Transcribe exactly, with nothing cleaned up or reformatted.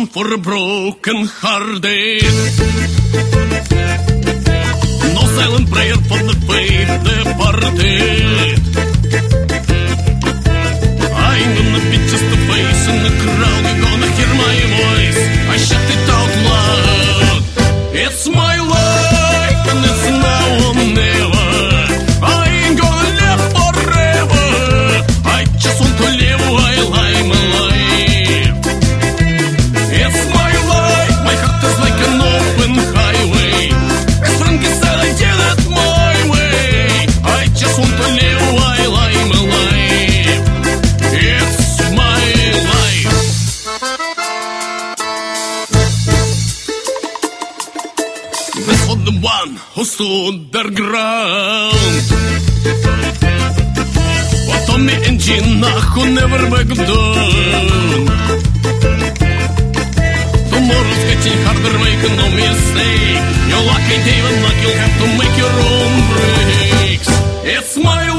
for a broken hearted. No silent prayer for the faith departed. I ain't gonna be just a face in the crowd. You're gonna hear my voice, I shout it out loud. It's my life and it's now or never. I ain't gonna live forever. I just want to live while I'm alive. It's my life, my heart is like an open highway. As Frankie said, I did it my way. I just want to live while I'm alive. It's my life. This for the one who stood their ground. For Tommy and Gina who never back down. Tomorrow's getting harder, make no mistake. You're lucky, David, luck, you'll have to make your own breaks. It's my